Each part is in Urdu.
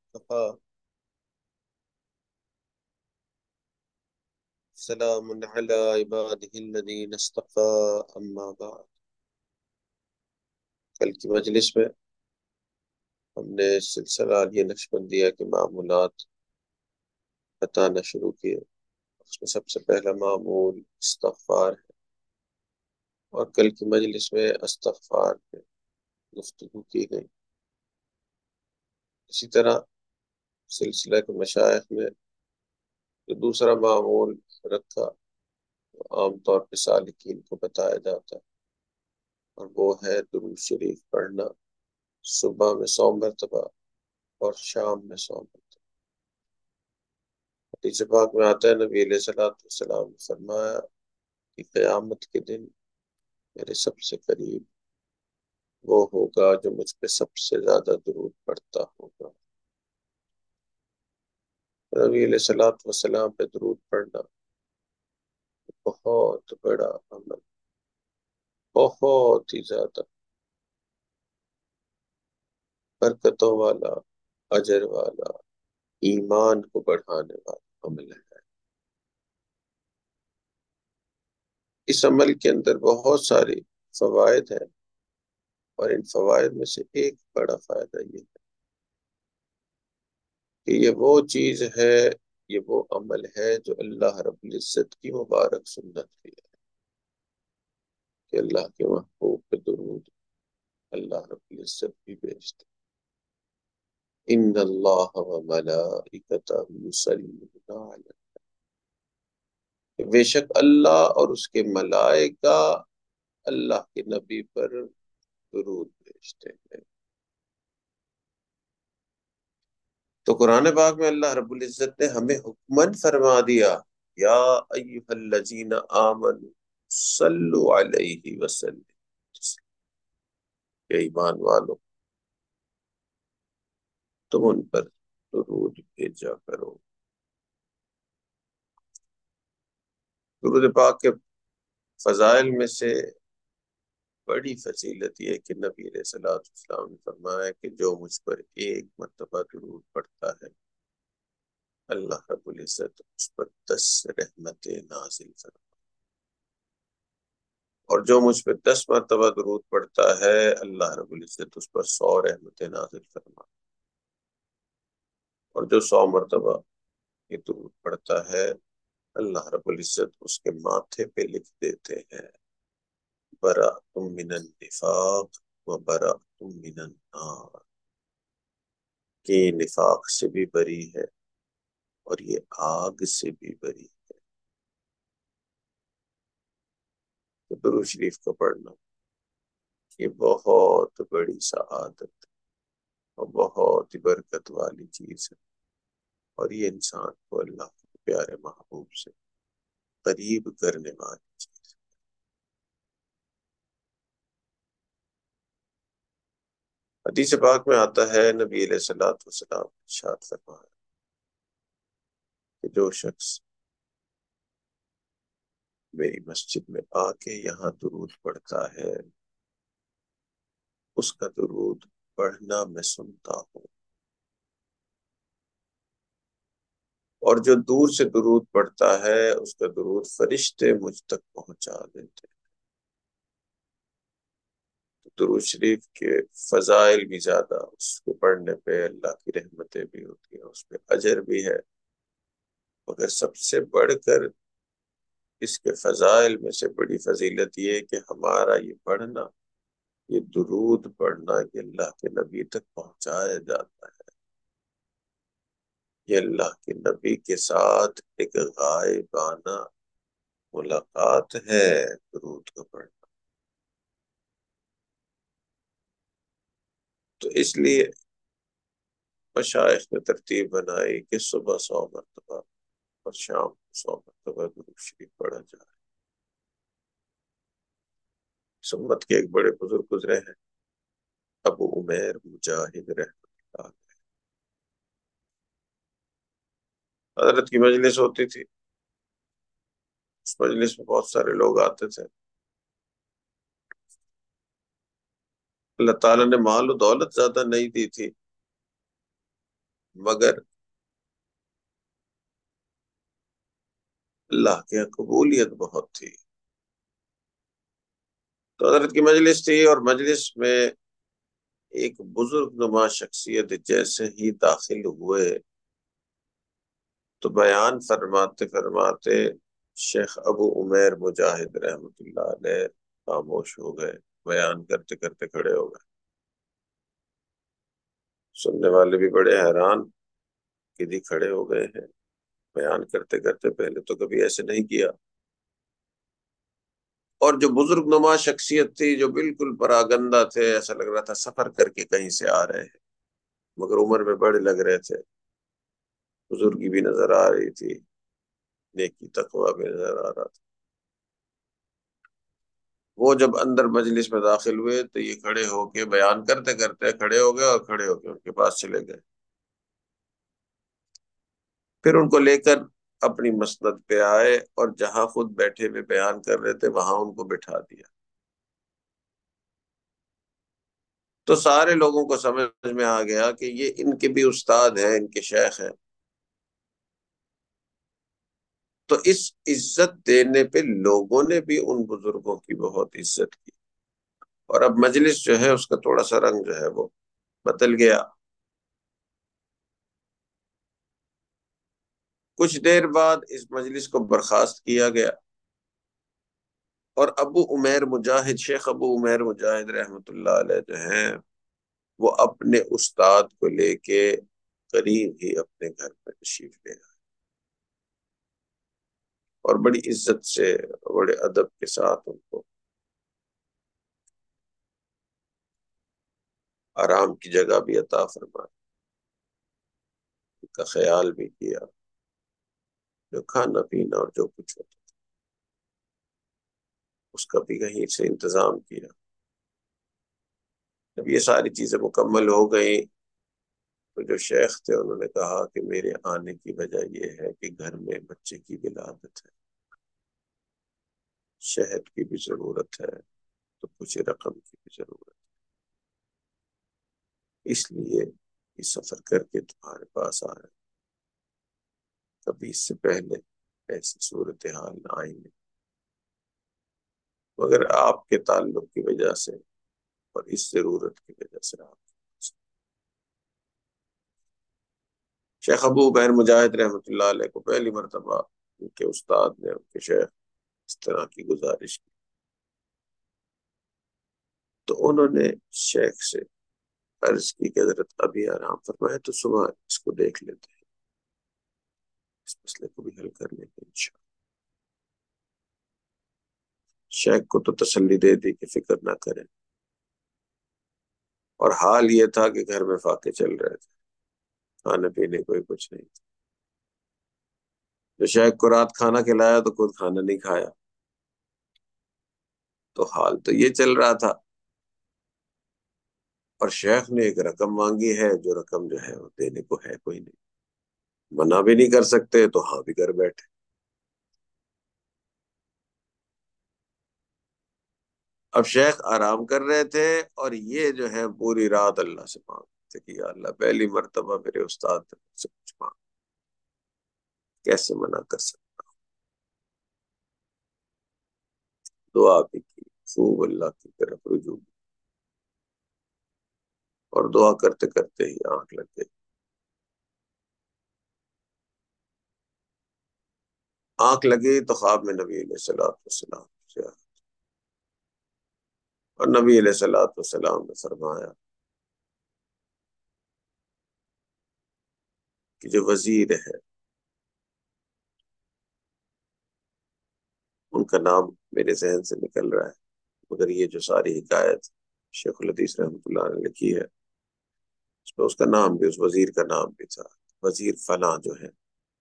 کہا سلام علی عباده الذین اصطفى اما بعد۔ کل کی مجلس میں ہم نے سلسلہ عالیہ نقشبندیہ کے معمولات بتانا شروع کیے۔ اس میں سب سے پہلا معمول استغفار ہے، اور کل کی مجلس میں استغفار پہ گفتگو کی گئی۔ اسی طرح سلسلہ کے مشائخ میں جو دوسرا معمول رکھا وہ عام طور پہ سالکین کو بتایا جاتا ہے، اور وہ ہے درود شریف پڑھنا، صبح میں 100 مرتبہ اور شام میں 100 مرتبہ۔ حدیث پاک میں آتا ہے نبی علیہ السلام نے فرمایا کہ قیامت کے دن میرے سب سے قریب وہ ہوگا جو مجھ پہ سب سے زیادہ درود پڑھتا ہوگا۔ نبی علیہ السلام پہ درود پڑھنا بہت بڑا عمل، بہت ہی زیادہ برکتوں والا، اجر والا، ایمان کو بڑھانے والا عمل ہے۔ اس عمل کے اندر بہت ساری فوائد ہیں، اور ان فوائد میں سے ایک بڑا فائدہ یہ ہے کہ یہ وہ چیز ہے، یہ وہ عمل ہے جو اللہ رب العزت کی مبارک سنت بھی ہے کہ اللہ کے محبوب پہ درود اللہ رب العزت بھی بھیجتے ان اللہ و ملائکتہ یصلون علی، بے شک اللہ اور اس کے ملائکہ اللہ کے نبی پر درود بھیجتے ہیں۔ تو قرآن پاک میں اللہ رب العزت نے ہمیں حکمن فرما دیا، یا ایھا الذین آمنوا صلوا علیہ وسلم، کہ ایمان والو تم ان پر درود بھیجا کرو۔ درود پاک کے فضائل میں سے بڑی فضیلت یہ ہے کہ نبی علیہ السلام نے فرمایا کہ جو مجھ پر ایک مرتبہ درود پڑھتا ہے اللہ رب العزت اس پر 10 رحمتیں نازل فرماتا، اور جو مجھ پہ 10 مرتبہ درود پڑھتا ہے اللہ رب العزت اس پر 100 رحمتیں نازل فرماتا، اور جو 100 مرتبہ یہ درود پڑھتا ہے اللہ رب العزت اس کے ماتھے پہ لکھ دیتے ہیں براءۃ من النفاق و براءۃ من النار، کہ یہ نفاق سے بھی بری ہے اور یہ آگ سے بھی بری ہے۔ تو درود شریف کو پڑھنا یہ بہت بڑی سعادت اور بہت ہی برکت والی چیز ہے، اور یہ انسان کو اللہ کے پیارے محبوب سے قریب کرنے والی چیز ہے۔ حدیث پاک میں آتا ہے نبی علیہ السلام ارشاد فرمایا کہ جو شخص میری مسجد میں آ کے یہاں درود پڑھتا ہے اس کا درود پڑھنا میں سنتا ہوں، اور جو دور سے درود پڑھتا ہے اس کا درود فرشتے مجھ تک پہنچا دیتے ہیں۔ درود شریف کے فضائل بھی زیادہ، اس کو پڑھنے پہ اللہ کی رحمتیں بھی ہوتی ہیں، اس پہ اجر بھی ہے، مگر سب سے بڑھ کر اس کے فضائل میں سے بڑی فضیلت یہ ہے کہ ہمارا یہ پڑھنا، یہ درود پڑھنا یہ اللہ کے نبی تک پہنچایا جاتا ہے، یہ اللہ کے نبی کے ساتھ ایک غائبانہ ملاقات ہے درود کو پڑھنا۔ تو اس لیے مشائخ نے ترتیب بنائی کہ صبح 100 مرتبہ اور شام کو 100 مرتبہ درود شریف پڑھا جائے۔ سمت کے ایک بڑے بزرگ گزرے ہیں ابو عمیر مجاہد رحمۃ اللہ علیہ۔ حضرت کی مجلس ہوتی تھی، اس مجلس میں بہت سارے لوگ آتے تھے۔ اللہ تعالیٰ نے مال و دولت زیادہ نہیں دی تھی، مگر اللہ کے یہاں قبولیت بہت تھی۔ تو حضرت کی مجلس تھی، اور مجلس میں ایک بزرگ نما شخصیت جیسے ہی داخل ہوئے تو بیان فرماتے فرماتے شیخ ابو عمیر مجاہد رحمۃ اللہ علیہ خاموش ہو گئے، بیان کرتے کرتے کھڑے ہو گئے۔ سننے والے بھی بڑے حیران کہ جی کھڑے ہو گئے ہیں بیان کرتے کرتے، پہلے تو کبھی ایسے نہیں کیا۔ اور جو بزرگ نما شخصیت تھی، جو بالکل پراگندہ تھے، ایسا لگ رہا تھا سفر کر کے کہیں سے آ رہے ہیں، مگر عمر میں بڑے لگ رہے تھے، بزرگی بھی نظر آ رہی تھی، نیکی تقوی بھی نظر آ رہا تھا۔ وہ جب اندر مجلس میں داخل ہوئے تو یہ کھڑے ہو کے بیان کرتے کرتے کھڑے ہو گئے، اور کھڑے ہو کے ان کے پاس چلے گئے۔ پھر ان کو لے کر اپنی مسند پہ آئے، اور جہاں خود بیٹھے ہوئے بیان کر رہے تھے وہاں ان کو بٹھا دیا۔ تو سارے لوگوں کو سمجھ میں آ گیا کہ یہ ان کے بھی استاد ہیں، ان کے شیخ ہیں۔ تو اس عزت دینے پہ لوگوں نے بھی ان بزرگوں کی بہت عزت کی، اور اب مجلس جو ہے اس کا تھوڑا سا رنگ جو ہے وہ بدل گیا۔ کچھ دیر بعد اس مجلس کو برخاست کیا گیا، اور ابو عمیر مجاہد، شیخ ابو عمیر مجاہد رحمۃ اللہ علیہ جو ہیں، وہ اپنے استاد کو لے کے قریب ہی اپنے گھر میں تشریف لے آئے، اور بڑی عزت سے، بڑے ادب کے ساتھ ان کو آرام کی جگہ بھی عطا فرمائی، ان کا خیال بھی کیا، جو کھانا پینا اور جو کچھ ہوتا اس کا بھی کہیں سے انتظام کیا۔ جب یہ ساری چیزیں مکمل ہو گئیں تو جو شیخ تھے انہوں نے کہا کہ میرے آنے کی وجہ یہ ہے کہ گھر میں بچے کی ولادت ہے، شہد کی بھی ضرورت ہے، تو کچھ رقم کی بھی ضرورت ہے، اس لیے یہ سفر کر کے تمہارے پاس آ رہے ہیں۔ کبھی اس سے پہلے ایسی صورتحال نہ آئی نہیں، مگر آپ کے تعلق کی وجہ سے اور اس ضرورت کی وجہ سے آپ شیخ ابو بیر مجاہد رحمۃ اللہ علیہ کو پہلی مرتبہ ان کے استاد نے، ان کے شیخ اس طرح کی گزارش کی، تو انہوں نے شیخ سے عرض کی کہ حضرت ابھی آرام فرمائے تو صبح اس کو دیکھ لیتے ہیں، اس مسئلے کو بھی حل کر لیں گے انشاءاللہ۔ شیخ کو تو تسلی دے دی کہ فکر نہ کریں، اور حال یہ تھا کہ گھر میں فاقے چل رہے تھے، کھانے پینے کوئی کچھ نہیں تھا۔ جو شیخ کو رات کھانا کھلایا تو خود کھانا نہیں کھایا، تو حال تو یہ چل رہا تھا، اور شیخ نے ایک رقم مانگی ہے، جو رقم جو ہے وہ دینے کو ہے کوئی نہیں، منع بھی نہیں کر سکتے، تو ہاں بھی کر بیٹھے۔ اب شیخ آرام کر رہے تھے، اور یہ جو ہے پوری رات اللہ سے مانگتے تھے کہ یا اللہ پہلی مرتبہ میرے استاد نے مجھ سے کچھ مانگ، کیسے منع کر سکتا۔ دعا بھی کی، خوب اللہ کی طرف رجوع، اور دعا کرتے کرتے ہی آنکھ لگ گئی۔ آنکھ لگی تو خواب میں نبی علیہ الصلوۃ والسلام سے آیا، اور نبی علیہ الصلوۃ والسلام نے فرمایا کہ جو وزیر ہے ان کا نام میرے ذہن سے نکل رہا ہے، مگر یہ جو ساری حکایت شیخ الحدیث رحمۃ اللہ نے لکھی ہے، اس میں اس کا نام بھی، اس وزیر کا نام بھی تھا، وزیر فلاں جو ہے،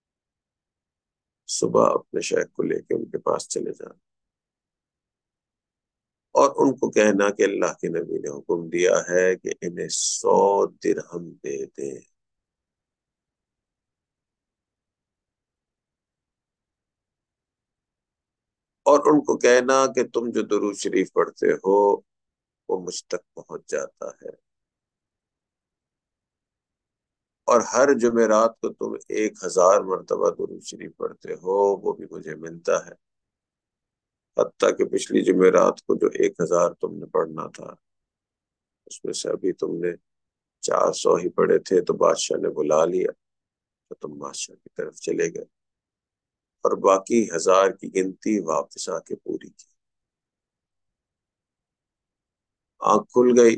صبح اپنے شیخ کو لے کے ان کے پاس چلے جانا، اور ان کو کہنا کہ اللہ کے نبی نے حکم دیا ہے کہ انہیں 100 درہم دے دیں، اور ان کو کہنا کہ تم جو درود شریف پڑھتے ہو وہ مجھ تک پہنچ جاتا ہے، اور ہر جمعرات کو تم 1000 مرتبہ درود شریف پڑھتے ہو، وہ بھی مجھے ملتا ہے، حتیٰ کہ پچھلی جمعرات کو جو 1000 تم نے پڑھنا تھا اس میں سے ابھی تم نے 400 ہی پڑھے تھے، تو بادشاہ نے بلا لیا تو تم بادشاہ کی طرف چلے گئے اور باقی 1000 کی گنتی واپس آ کے پوری کی۔ آنکھ کھل گئی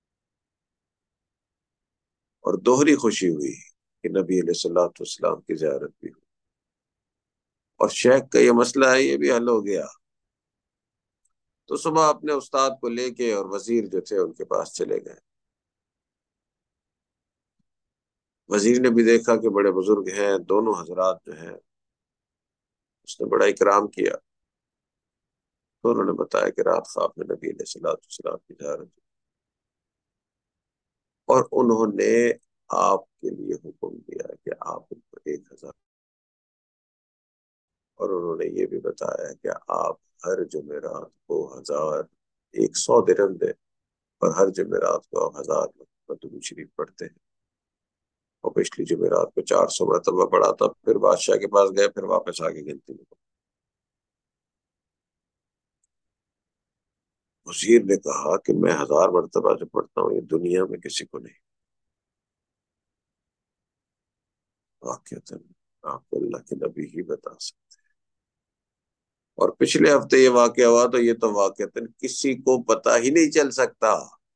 اور دوہری خوشی ہوئی کہ نبی علیہ الصلوۃ والسلام کی زیارت بھی ہوئی اور شیخ کا یہ مسئلہ ہے یہ بھی حل ہو گیا۔ تو صبح اپنے استاد کو لے کے اور وزیر جو تھے ان کے پاس چلے گئے۔ وزیر نے بھی دیکھا کہ بڑے بزرگ ہیں دونوں حضرات جو ہیں، اس نے بڑا اکرام کیا، تو انہوں نے بتایا کہ رات خواب میں نبی علیہ الصلوۃ والسلام کی زیارت ہوئی اور انہوں نے آپ کے لیے حکم دیا کہ آپ ان کو 1000، اور انہوں نے یہ بھی بتایا کہ آپ ہر جمعرات کو 1100 درہم دیں اور ہر جمعرات کو آپ 1000 درود شریف پڑھتے ہیں، اور پچھلی جمعرات کو 400 مرتبہ پڑھا تھا۔ پھر بادشاہ کے پاس گئے، پھر واپس آ کے گنتی میں وزیر نے کہا کہ میں 1000 مرتبہ جو پڑھتا ہوں یہ دنیا میں کسی کو نہیں، واقعتا آپ کو اللہ کے نبی ہی بتا سکتے۔ اور پچھلے ہفتے یہ واقعہ ہوا تو یہ تو واقعتا کسی کو پتا ہی نہیں چل سکتا۔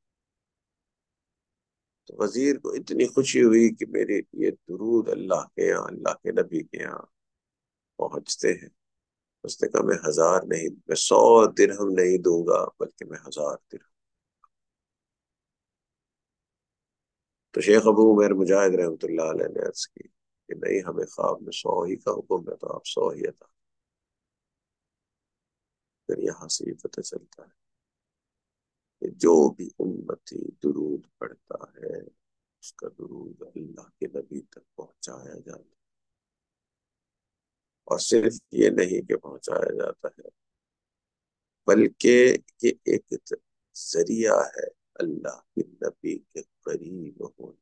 تو وزیر کو اتنی خوشی ہوئی کہ میرے یہ درود اللہ کے یہاں، اللہ کے نبی کے یہاں پہنچتے ہیں۔ اس نے کہا میں 1000 نہیں، میں 100 درہم نہیں دوں گا بلکہ میں 1000 درہم۔ تو شیخ ابو عمیر مجاہد رحمۃ اللہ علیہ نے عرض کی کہ نہیں، ہمیں خواب میں 100 ہی کا حکم ہے تو آپ 100 ہی عطا۔ پھر یہاں سے یہ پتہ چلتا ہے کہ جو بھی امتی درود پڑھتا ہے اس کا درود اللہ کے نبی تک پہنچایا جاتا ہے، اور صرف یہ نہیں کہ پہنچایا جاتا ہے بلکہ یہ ایک ذریعہ ہے اللہ کے نبی کے قریب ہونے۔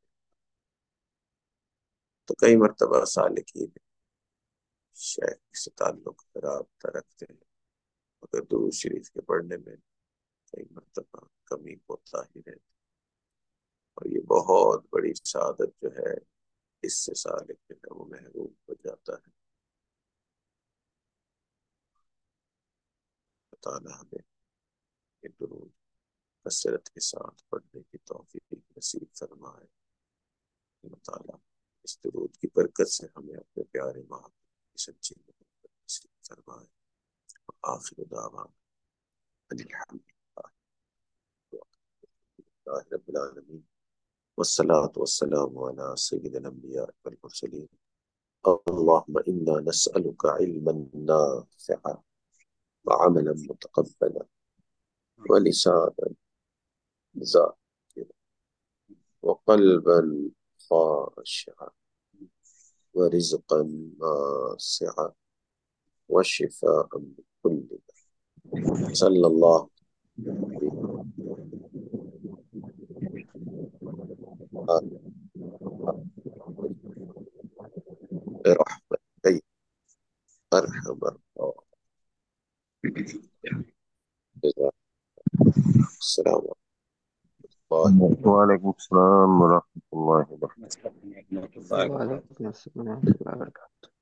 تو کئی مرتبہ سالکین شیخ سے تعلق رابطہ رکھتے ہیں مگر درود شریف کے پڑھنے میں کئی مرتبہ کمی ہوتا ہی رہتی، اور یہ بہت بڑی سعادت جو ہے، اس سے سالک جو ہے وہ محروم ہو جاتا ہے۔ اللہ تعالیٰ ہمیں یہ درود کثرت کے ساتھ پڑھنے کی توفیق نصیب فرمائے۔ اللہ تعالیٰ اس درود کی برکت سے ہمیں اپنے پیارے محبوب کی سچی محبت نصیب فرمائے۔ آخر دعوانا ان الحمد للہ رب العالمین، والصلاة والسلام على سید الانبیاء والمرسلین۔ اللهم انا نسألك علما نافعا وعملا متقبلا ولسانا ذاكرا وقلبا خاشعا ورزقا واسعا وشفاء من كل داء، صلی اللہ برحمتك ارحم الراحمين۔ السلام علیکم وعلیکم السلام ورحمۃ اللہ وبرکاتہ۔ وعلیکم السلام ورحمۃ اللہ وبرکاتہ۔